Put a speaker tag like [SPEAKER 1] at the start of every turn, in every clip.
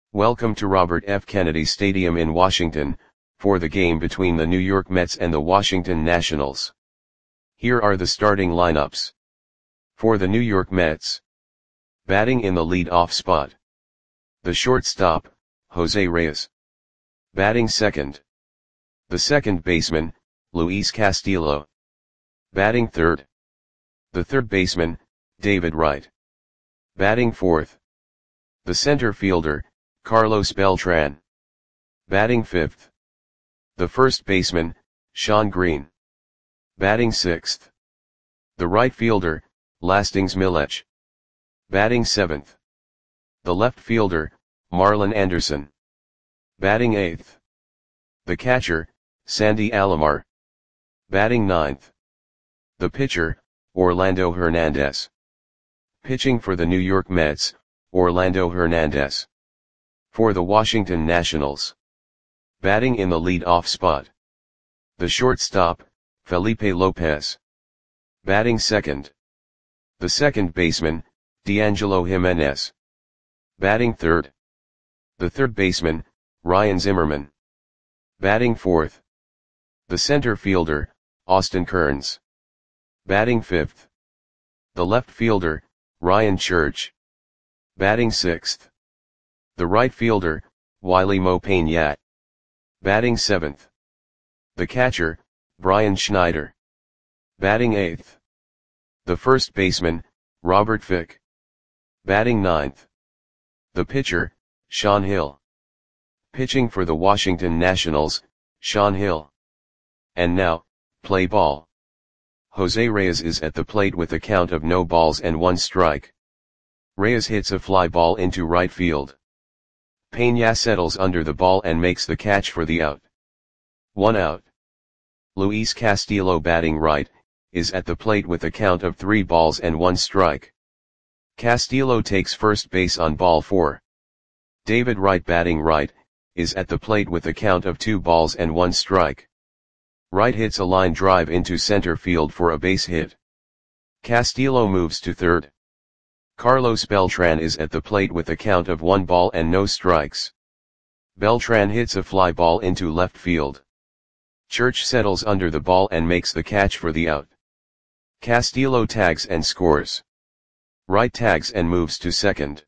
[SPEAKER 1] Welcome to Robert F. Kennedy Stadium in Washington, for the game between the New York Mets and the Washington Nationals. Here are the starting lineups. For the New York Mets. Batting in the lead-off spot. The shortstop, Jose Reyes. Batting second. The second baseman, Luis Castillo. Batting third. The third baseman, David Wright. Batting fourth. The center fielder, Carlos Beltran. Batting fifth. The first baseman, Shawn Green. Batting sixth. The right fielder, Lastings Milech. Batting seventh. The left fielder, Marlon Anderson. Batting eighth. The catcher, Sandy Alomar. Batting ninth. The pitcher, Orlando Hernandez. Pitching for the New York Mets, Orlando Hernandez. For the Washington Nationals. Batting in the lead-off spot. The shortstop, Felipe Lopez. Batting second. The second baseman, D'Angelo Jimenez. Batting third. The third baseman, Ryan Zimmerman. Batting fourth. The center fielder, Austin Kearns. Batting fifth. The left fielder, Ryan Church. Batting sixth. The right fielder, Wiley Mo Pena. Batting seventh. The catcher, Brian Schneider. Batting eighth. The first baseman, Robert Fick. Batting ninth. The pitcher, Shawn Hill. Pitching for the Washington Nationals, Shawn Hill. And now, play ball. Jose Reyes is at the plate with a count of no balls and one strike. Reyes hits a fly ball into right field. Pena settles under the ball and makes the catch for the out. 1 out. Luis Castillo, batting right, is at the plate with a count of 3 balls and 1 strike. Castillo takes first base on ball 4. David Wright, batting right, is at the plate with a count of 2 balls and 1 strike. Wright hits a line drive into center field for a base hit. Castillo moves to third. Carlos Beltran is at the plate with a count of 1 ball and no strikes. Beltran hits a fly ball into left field. Church settles under the ball and makes the catch for the out. Castillo tags and scores. Wright tags and moves to second.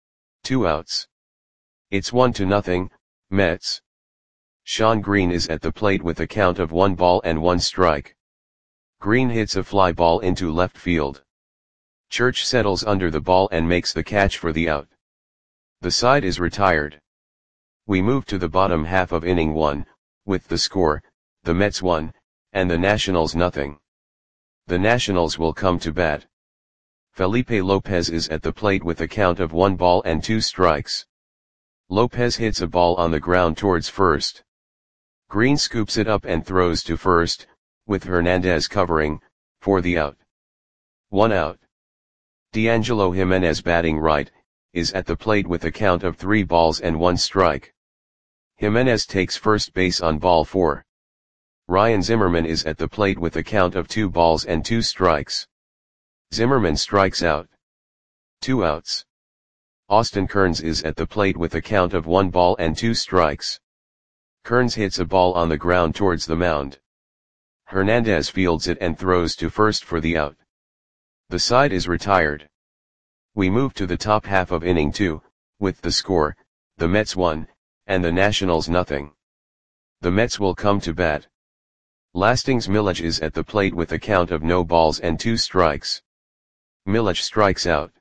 [SPEAKER 1] 2 outs. It's 1-0, Mets. Shawn Green is at the plate with a count of 1 ball and 1 strike. Green hits a fly ball into left field. Church settles under the ball and makes the catch for the out. The side is retired. We move to the bottom half of inning 1, with the score, the Mets 1, and the Nationals 0. The Nationals will come to bat. Felipe Lopez is at the plate with a count of 1 ball and 2 strikes. Lopez hits a ball on the ground towards first. Green scoops it up and throws to first, with Hernandez covering, for the out. 1 out. D'Angelo Jimenez, batting right, is at the plate with a count of 3 balls and 1 strike. Jimenez takes first base on ball 4. Ryan Zimmerman is at the plate with a count of 2 balls and 2 strikes. Zimmerman strikes out. 2 outs. Austin Kearns is at the plate with a count of 1 ball and 2 strikes. Kearns hits a ball on the ground towards the mound. Hernandez fields it and throws to first for the out. The side is retired. We move to the top half of inning 2, with the score, the Mets 1, and the Nationals 0. The Mets will come to bat. Lastings Milech is at the plate with a count of no balls and 2 strikes. Milech strikes out.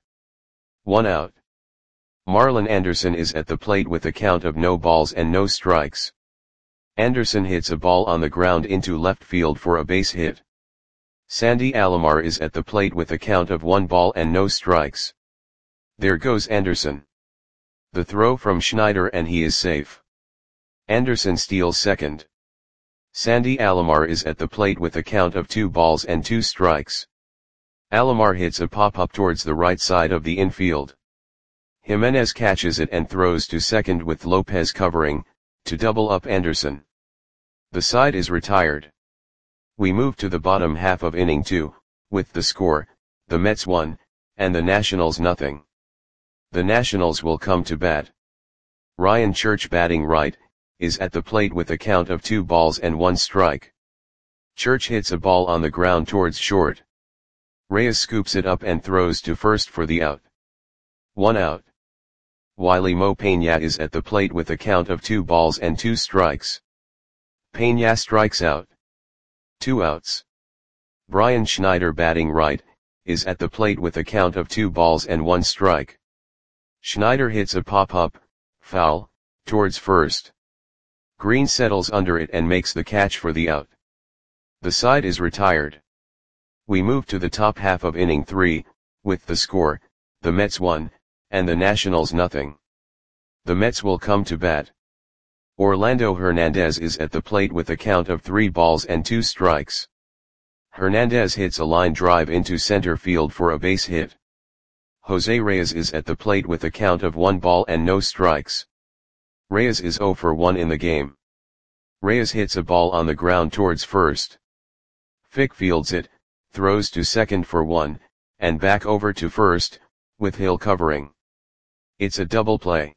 [SPEAKER 1] 1 out. Marlon Anderson is at the plate with a count of no balls and no strikes. Anderson hits a ball on the ground into left field for a base hit. Sandy Alomar is at the plate with a count of 1 ball and no strikes. There goes Anderson. The throw from Schneider and he is safe. Anderson steals second. Sandy Alomar is at the plate with a count of 2 balls and 2 strikes. Alomar hits a pop-up towards the right side of the infield. Jimenez catches it and throws to second with Lopez covering, to double up Anderson. The side is retired. We move to the bottom half of inning 2, with the score, the Mets 1, and the Nationals 0. The Nationals will come to bat. Ryan Church batting right, is at the plate with a count of 2 balls and 1 strike. Church hits a ball on the ground towards short. Reyes scoops it up and throws to first for the out. 1 out. Wiley Mo Peña is at the plate with a count of 2 balls and 2 strikes. Peña strikes out. 2 outs. Brian Schneider batting right, is at the plate with a count of 2 balls and 1 strike. Schneider hits a pop-up, foul, towards first. Green settles under it and makes the catch for the out. The side is retired. We move to the top half of inning 3, with the score, the Mets 1, and the Nationals nothing. The Mets will come to bat. Orlando Hernandez is at the plate with a count of 3 balls and 2 strikes. Hernandez hits a line drive into center field for a base hit. Jose Reyes is at the plate with a count of 1 ball and no strikes. Reyes is 0 for 1 in the game. Reyes hits a ball on the ground towards first. Fick fields it, throws to second for 1, and back over to first, with Hill covering. It's a double play.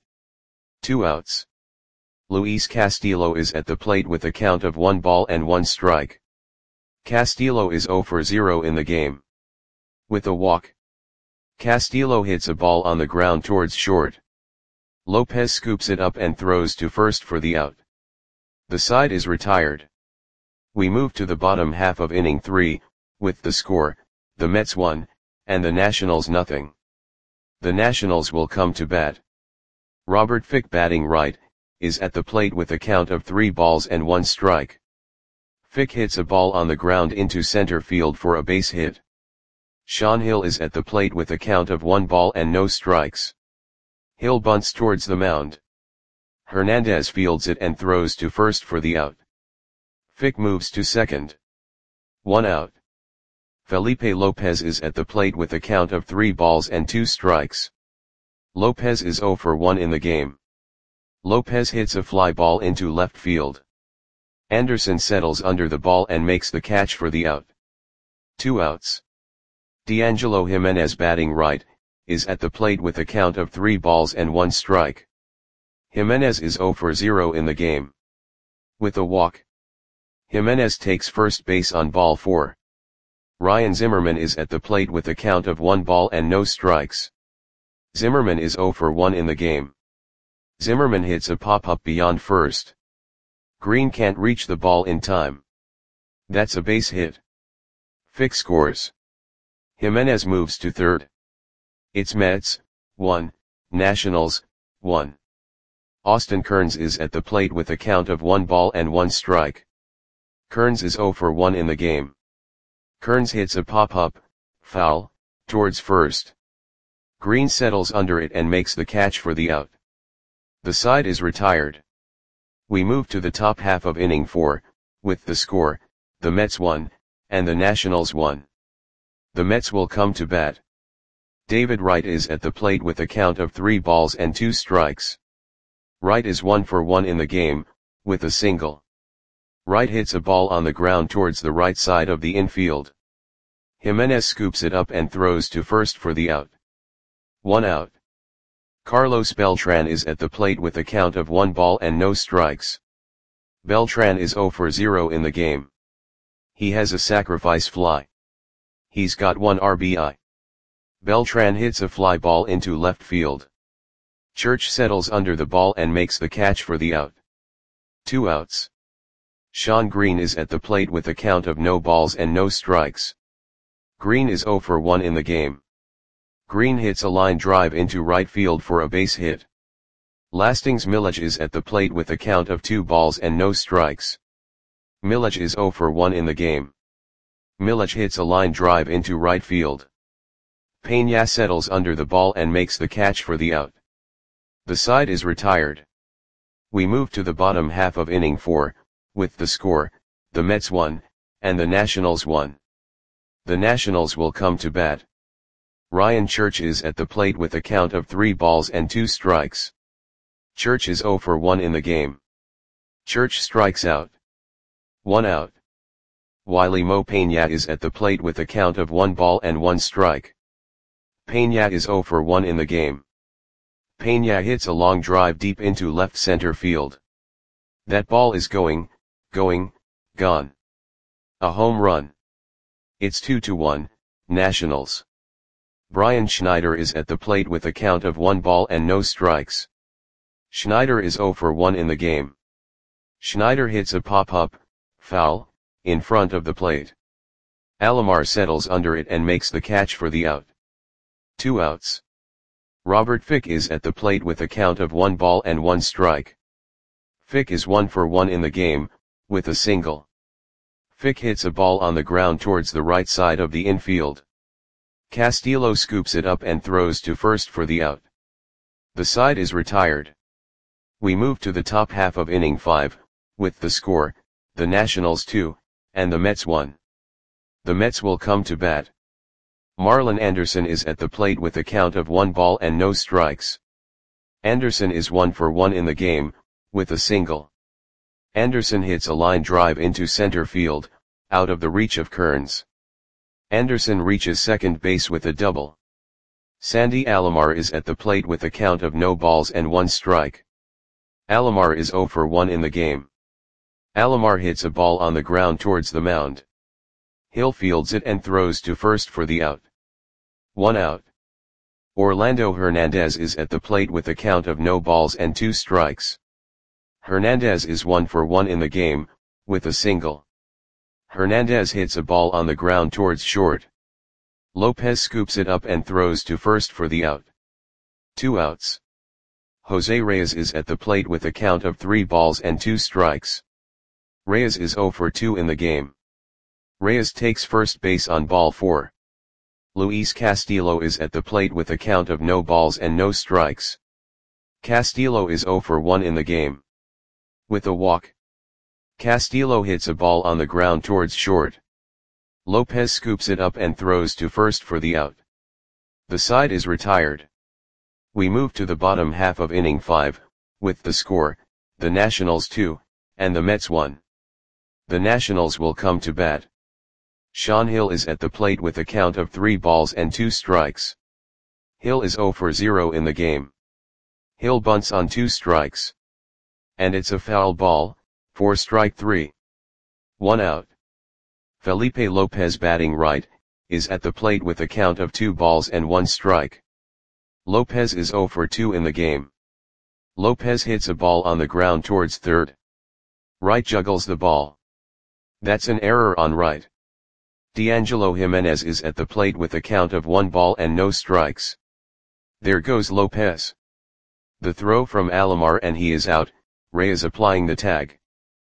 [SPEAKER 1] 2 outs. Luis Castillo is at the plate with a count of 1 ball and 1 strike. Castillo is 0 for 0 in the game. With a walk. Castillo hits a ball on the ground towards short. Lopez scoops it up and throws to first for the out. The side is retired. We move to the bottom half of inning 3, with the score, the Mets 1, and the Nationals nothing. The Nationals will come to bat. Robert Fick batting right, is at the plate with a count of 3 balls and 1 strike. Fick hits a ball on the ground into center field for a base hit. Sean Hill is at the plate with a count of 1 ball and no strikes. Hill bunts towards the mound. Hernandez fields it and throws to first for the out. Fick moves to second. 1 out. Felipe Lopez is at the plate with a count of 3 balls and 2 strikes. Lopez is 0 for 1 in the game. Lopez hits a fly ball into left field. Anderson settles under the ball and makes the catch for the out. 2 outs. D'Angelo Jimenez batting right, is at the plate with a count of 3 balls and 1 strike. Jimenez is 0 for 0 in the game. With a walk. Jimenez takes first base on ball 4. Ryan Zimmerman is at the plate with a count of 1 ball and no strikes. Zimmerman is 0 for 1 in the game. Zimmerman hits a pop-up beyond first. Green can't reach the ball in time. That's a base hit. Fick scores. Jimenez moves to third. It's Mets, 1, Nationals, 1. Austin Kearns is at the plate with a count of 1 ball and 1 strike. Kearns is 0 for 1 in the game. Kearns hits a pop-up, foul, towards first. Green settles under it and makes the catch for the out. The side is retired. We move to the top half of inning 4, with the score, the Mets 1, and the Nationals 1. The Mets will come to bat. David Wright is at the plate with a count of 3 balls and 2 strikes. Wright is 1 for 1 in the game, with a single. Wright hits a ball on the ground towards the right side of the infield. Jimenez scoops it up and throws to first for the out. 1 out. Carlos Beltran is at the plate with a count of 1 ball and no strikes. Beltran is 0 for 0 in the game. He has a sacrifice fly. He's got 1 RBI. Beltran hits a fly ball into left field. Church settles under the ball and makes the catch for the out. 2 outs. Sean Green is at the plate with a count of no balls and no strikes. Green is 0 for 1 in the game. Green hits a line drive into right field for a base hit. Lastings Milledge is at the plate with a count of 2 balls and no strikes. Milledge is 0 for 1 in the game. Milledge hits a line drive into right field. Peña settles under the ball and makes the catch for the out. The side is retired. We move to the bottom half of inning 4, with the score, the Mets 1, and the Nationals 1. The Nationals will come to bat. Ryan Church is at the plate with a count of 3 balls and 2 strikes. Church is 0 for 1 in the game. Church strikes out. 1 out. Wiley Mo Peña is at the plate with a count of 1 ball and 1 strike. Peña is 0 for 1 in the game. Peña hits a long drive deep into left center field. That ball is going, gone. A home run. It's 2-1, Nationals. Brian Schneider is at the plate with a count of 1 ball and no strikes. Schneider is 0 for 1 in the game. Schneider hits a pop-up, foul, in front of the plate. Alomar settles under it and makes the catch for the out. 2 outs. Robert Fick is at the plate with a count of 1 ball and 1 strike. Fick is 1 for 1 in the game, with a single. Fick hits a ball on the ground towards the right side of the infield. Castillo scoops it up and throws to first for the out. The side is retired. We move to the top half of inning 5, with the score, the Nationals 2, and the Mets 1. The Mets will come to bat. Marlon Anderson is at the plate with a count of 1 ball and no strikes. Anderson is 1 for 1 in the game, with a single. Anderson hits a line drive into center field, out of the reach of Kearns. Anderson reaches second base with a double. Sandy Alomar is at the plate with a count of no balls and 1 strike. Alomar is 0 for 1 in the game. Alomar hits a ball on the ground towards the mound. Hill fields it and throws to first for the out. 1 out. Orlando Hernandez is at the plate with a count of no balls and 2 strikes. Hernandez is 1 for 1 in the game, with a single. Hernandez hits a ball on the ground towards short. Lopez scoops it up and throws to first for the out. 2 outs. Jose Reyes is at the plate with a count of 3 balls and 2 strikes. Reyes is 0 for 2 in the game. Reyes takes first base on ball 4. Luis Castillo is at the plate with a count of no balls and no strikes. Castillo is 0 for 1 in the game. With a walk. Castillo hits a ball on the ground towards short. Lopez scoops it up and throws to first for the out. The side is retired. We move to the bottom half of inning 5, with the score, the Nationals 2, and the Mets 1. The Nationals will come to bat. Sean Hill is at the plate with a count of 3 balls and 2 strikes. Hill is 0 for 0 in the game. Hill bunts on 2 strikes. And it's a foul ball, for strike 3. 1 out. Felipe Lopez, batting right, is at the plate with a count of 2 balls and 1 strike. Lopez is 0 for 2 in the game. Lopez hits a ball on the ground towards third. Right juggles the ball. That's an error on right. D'Angelo Jimenez is at the plate with a count of 1 ball and no strikes. There goes Lopez. The throw from Alomar and he is out, Reyes applying the tag.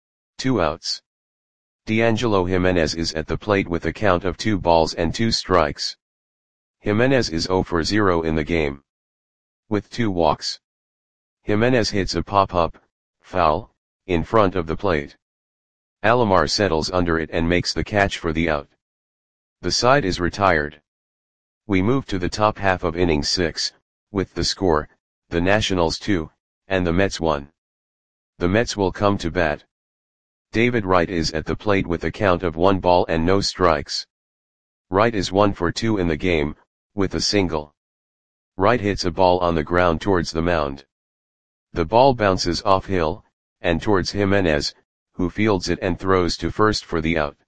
[SPEAKER 1] 2 outs. D'Angelo Jimenez is at the plate with a count of 2 balls and 2 strikes. Jimenez is 0 for 0 in the game. With 2 walks. Jimenez hits a pop-up, foul, in front of the plate. Alomar settles under it and makes the catch for the out. The side is retired. We move to the top half of inning 6, with the score, the Nationals 2, and the Mets 1. The Mets will come to bat. David Wright is at the plate with a count of 1 ball and no strikes. Wright is 1 for 2 in the game, with a single. Wright hits a ball on the ground towards the mound. The ball bounces off Hill, and towards Jimenez, who fields it and throws to first for the out.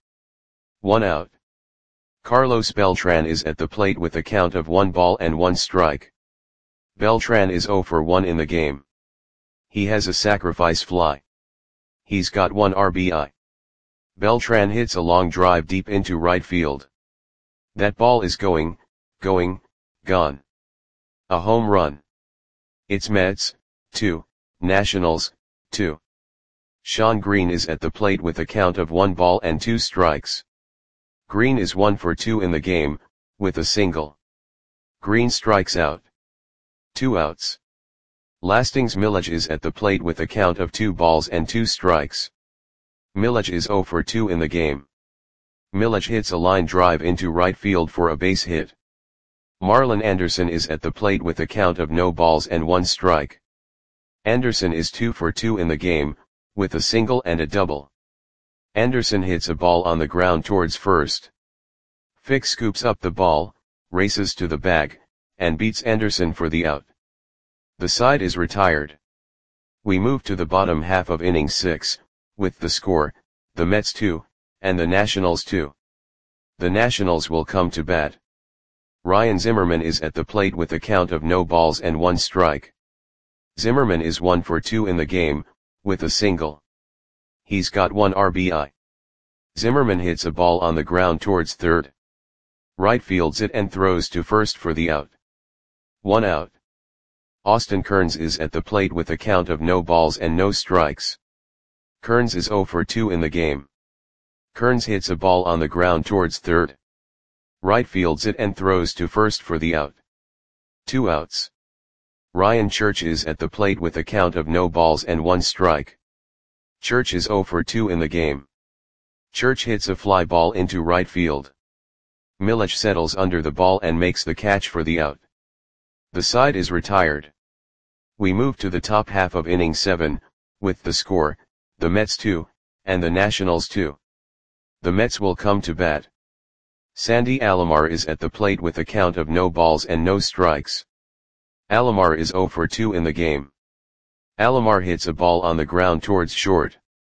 [SPEAKER 1] 1 out. Carlos Beltran is at the plate with a count of 1 ball and 1 strike. Beltran is 0 for 1 in the game. He has a sacrifice fly. He's got 1 RBI. Beltran hits a long drive deep into right field. That ball is going, gone. A home run. It's Mets, 2, Nationals, 2. Sean Green is at the plate with a count of 1 ball and 2 strikes. Green is 1 for 2 in the game, with a single. Green strikes out. 2 outs. Lastings Milledge is at the plate with a count of 2 balls and 2 strikes. Milledge is 0 for 2 in the game. Milledge hits a line drive into right field for a base hit. Marlon Anderson is at the plate with a count of no balls and 1 strike. Anderson is 2 for 2 in the game, with a single and a double. Anderson hits a ball on the ground towards first. Fick scoops up the ball, races to the bag, and beats Anderson for the out. The side is retired. We move to the bottom half of inning 6, with the score, the Mets 2, and the Nationals 2. The Nationals will come to bat. Ryan Zimmerman is at the plate with a count of no balls and 1 strike. Zimmerman is 1 for 2 in the game, with a single. He's got 1 RBI. Zimmerman hits a ball on the ground towards third. Right fields it and throws to first for the out. 1 out. Austin Kearns is at the plate with a count of no balls and no strikes. Kearns is 0 for 2 in the game. Kearns hits a ball on the ground towards third. Right fields it and throws to first for the out. 2 outs. Ryan Church is at the plate with a count of no balls and 1 strike. Church is 0 for 2 in the game. Church hits a fly ball into right field. Milledge settles under the ball and makes the catch for the out. The side is retired. We move to the top half of inning 7, with the score, the Mets 2, and the Nationals 2. The Mets will come to bat. Sandy Alomar is at the plate with a count of no balls and no strikes. Alomar is 0 for 2 in the game. Alomar hits a ball on the ground towards short.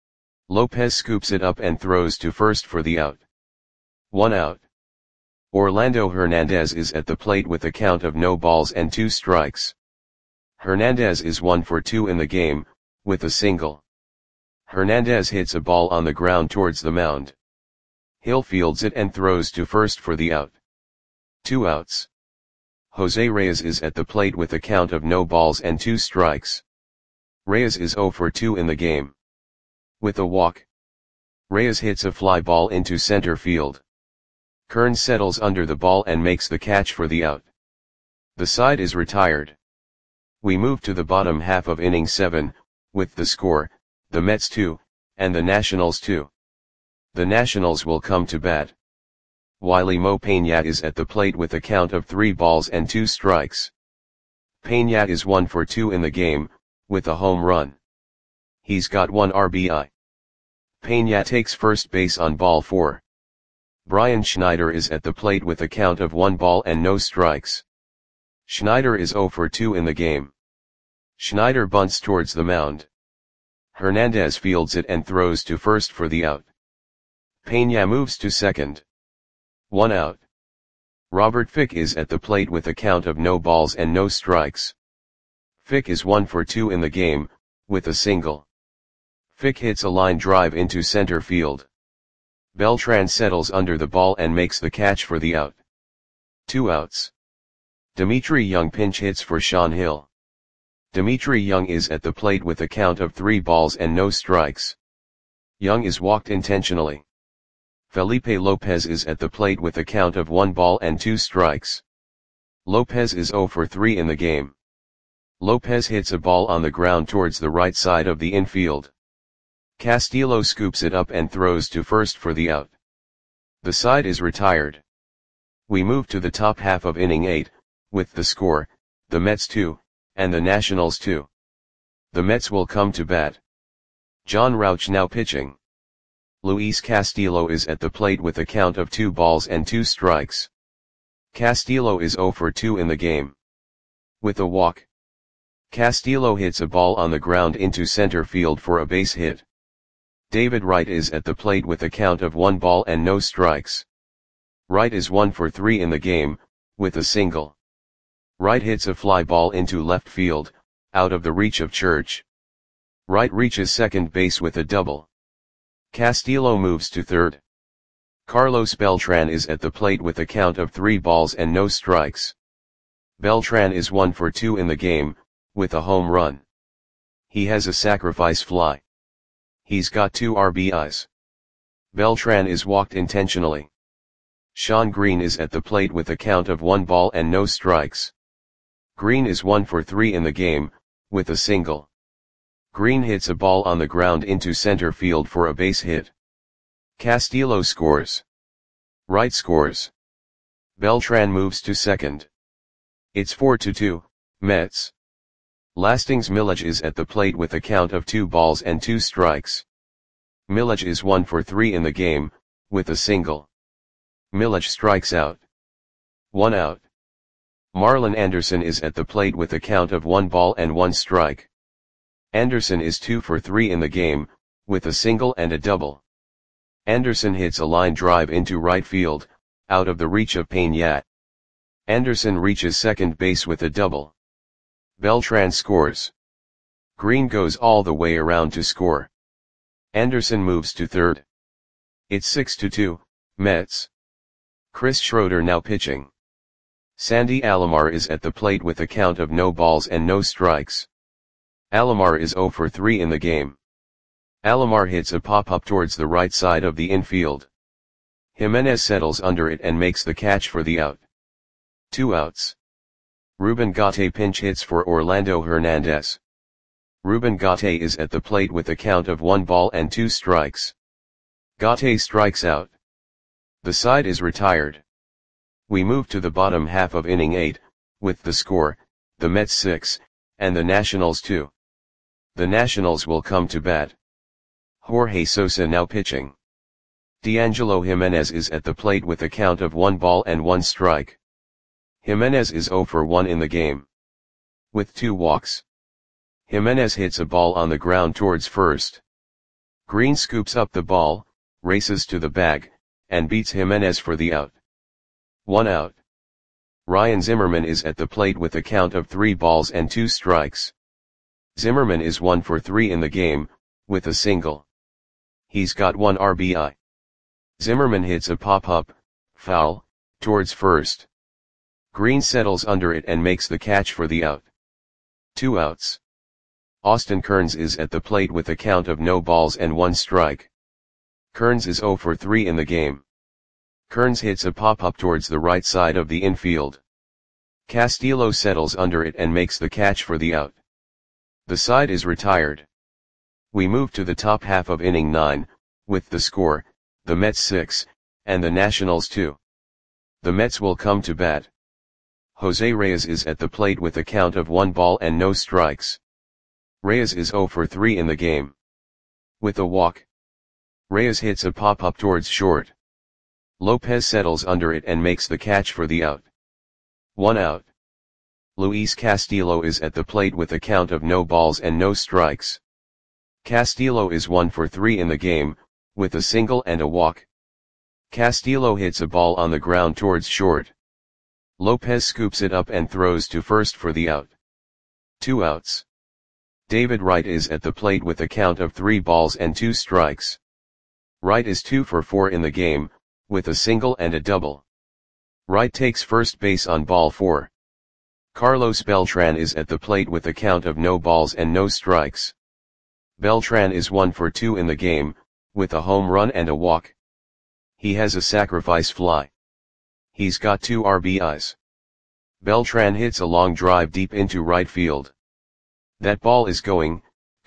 [SPEAKER 1] Lopez scoops it up and throws to first for the out. 1 out. Orlando Hernandez is at the plate with a count of no balls and 2 strikes. Hernandez is 1 for 2 in the game, with a single. Hernandez hits a ball on the ground towards the mound. Hill fields it and throws to first for the out. 2 outs. Jose Reyes is at the plate with a count of no balls and 2 strikes. Reyes is 0 for 2 in the game. With a walk. Reyes hits a fly ball into center field. Kearns settles under the ball and makes the catch for the out. The side is retired. We move to the bottom half of inning 7, with the score, the Mets 2, and the Nationals 2. The Nationals will come to bat. Wiley Mo Peña is at the plate with a count of 3 balls and 2 strikes. Peña is 1 for 2 in the game, with a home run. He's got 1 RBI. Peña takes first base on ball 4. Brian Schneider is at the plate with a count of 1 ball and no strikes. Schneider is 0 for 2 in the game. Schneider bunts towards the mound. Hernandez fields it and throws to first for the out. Peña moves to second. 1 out. Robert Fick is at the plate with a count of no balls and no strikes. Fick is 1 for 2 in the game, with a single. Fick hits a line drive into center field. Beltran settles under the ball and makes the catch for the out. 2 outs. Dimitri Young pinch hits for Sean Hill. Dimitri Young is at the plate with a count of 3 balls and no strikes. Young is walked intentionally. Felipe Lopez is at the plate with a count of 1 ball and 2 strikes. Lopez is 0 for 3 in the game. Lopez hits a ball on the ground towards the right side of the infield. Castillo scoops it up and throws to first for the out. The side is retired. We move to the top half of inning 8, with the score, the Mets 2, and the Nationals 2. The Mets will come to bat. John Rauch now pitching. Luis Castillo is at the plate with a count of 2 balls and 2 strikes. Castillo is 0 for 2 in the game. With a walk. Castillo hits a ball on the ground into center field for a base hit. David Wright is at the plate with a count of 1 ball and no strikes. Wright is 1 for 3 in the game, with a single. Wright hits a fly ball into left field, out of the reach of Church. Wright reaches second base with a double. Castillo moves to third. Carlos Beltran is at the plate with a count of 3 balls and no strikes. Beltran is 1 for 2 in the game, with a home run. He has a sacrifice fly. He's got 2 RBIs. Beltran is walked intentionally. Sean Green is at the plate with a count of 1 ball and no strikes. Green is 1 for 3 in the game, with a single. Green hits a ball on the ground into center field for a base hit. Castillo scores. Wright scores. Beltran moves to second. It's 4-2, Mets. Lastings Milledge is at the plate with a count of 2 balls and 2 strikes. Milledge is 1 for 3 in the game, with a single. Milledge strikes out. 1 out. Marlon Anderson is at the plate with a count of 1 ball and 1 strike. Anderson is 2 for 3 in the game, with a single and a double. Anderson hits a line drive into right field, out of the reach of Peña. Anderson reaches second base with a double. Beltran scores. Green goes all the way around to score. Anderson moves to third. It's 6-2, Mets. Chris Schroeder now pitching. Sandy Alomar is at the plate with a count of no balls and no strikes. Alomar is 0 for 3 in the game. Alomar hits a pop-up towards the right side of the infield. Jimenez settles under it and makes the catch for the out. 2 outs. Ruben Gate pinch hits for Orlando Hernandez. Ruben Gate is at the plate with a count of 1 ball and 2 strikes. Gate strikes out. The side is retired. We move to the bottom half of inning 8, with the score, the Mets 6, and the Nationals 2. The Nationals will come to bat. Jorge Sosa now pitching. D'Angelo Jimenez is at the plate with a count of 1 ball and 1 strike. Jimenez is 0 for 1 in the game. With 2 walks. Jimenez hits a ball on the ground towards first. Green scoops up the ball, races to the bag, and beats Jimenez for the out. 1 out. Ryan Zimmerman is at the plate with a count of 3 balls and 2 strikes. Zimmerman is 1 for 3 in the game, with a single. He's got 1 RBI. Zimmerman hits a pop-up, foul, towards first. Green settles under it and makes the catch for the out. 2 outs. Austin Kearns is at the plate with a count of no balls and 1 strike. Kearns is 0 for 3 in the game. Kearns hits a pop-up towards the right side of the infield. Castillo settles under it and makes the catch for the out. The side is retired. We move to the top half of inning 9, with the score, the Mets 6, and the Nationals 2. The Mets will come to bat. Jose Reyes is at the plate with a count of 1 ball and no strikes. Reyes is 0 for 3 in the game. With a walk. Reyes hits a pop-up towards short. Lopez settles under it and makes the catch for the out. 1 out. Luis Castillo is at the plate with a count of no balls and no strikes. Castillo is 1 for 3 in the game, with a single and a walk. Castillo hits a ball on the ground towards short. Lopez scoops it up and throws to first for the out. 2 outs. David Wright is at the plate with a count of 3 balls and 2 strikes. Wright is 2 for 4 in the game, with a single and a double. Wright takes first base on ball 4. Carlos Beltran is at the plate with a count of no balls and no strikes. Beltran is 1 for 2 in the game, with a home run and a walk. He has a sacrifice fly. He's got 2 RBIs. Beltran hits a long drive deep into right field. That ball is gone.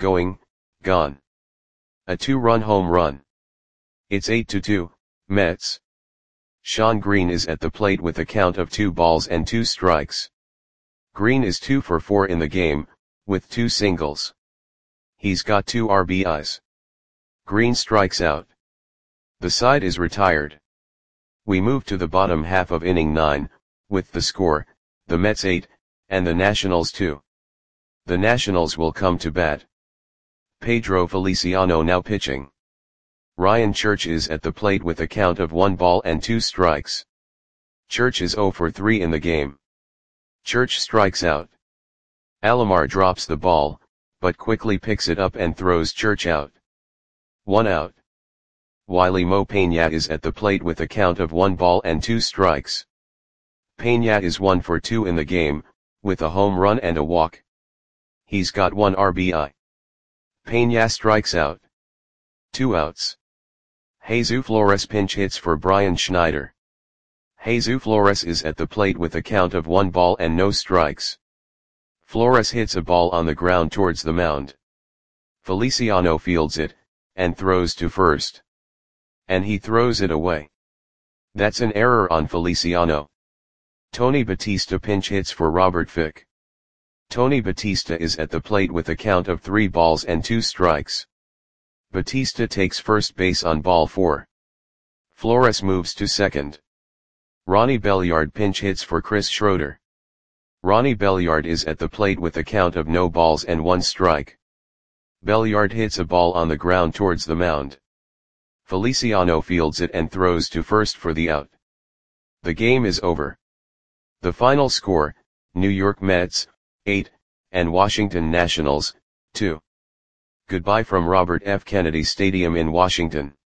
[SPEAKER 1] A 2-run home run. It's 8-2, Mets. Shawn Green is at the plate with a count of 2 balls and 2 strikes. Green is 2 for 4 in the game, with 2 singles. He's got 2 RBIs. Green strikes out. The side is retired. We move to the bottom half of inning 9, with the score, the Mets 8, and the Nationals 2. The Nationals will come to bat. Pedro Feliciano now pitching. Ryan Church is at the plate with a count of 1 ball and 2 strikes. Church is 0 for 3 in the game. Church strikes out. Alomar drops the ball, but quickly picks it up and throws Church out. 1 out. Wiley Mo Peña is at the plate with a count of 1 ball and 2 strikes. Peña is 1 for 2 in the game, with a home run and a walk. He's got 1 RBI. Peña strikes out. 2 outs. Jesus Flores pinch hits for Brian Schneider. Jesus Flores is at the plate with a count of 1 ball and no strikes. Flores hits a ball on the ground towards the mound. Feliciano fields it, and throws to first. And he throws it away. That's an error on Feliciano. Tony Batista pinch hits for Robert Fick. Tony Batista is at the plate with a count of 3 balls and 2 strikes. Batista takes first base on ball 4. Flores moves to second. Ronnie Belliard pinch hits for Chris Schroeder. Ronnie Belliard is at the plate with a count of no balls and 1 strike. Belliard hits a ball on the ground towards the mound. Feliciano fields it and throws to first for the out. The game is over. The final score, New York Mets, 8, and Washington Nationals, 2. Goodbye from Robert F. Kennedy Stadium in Washington.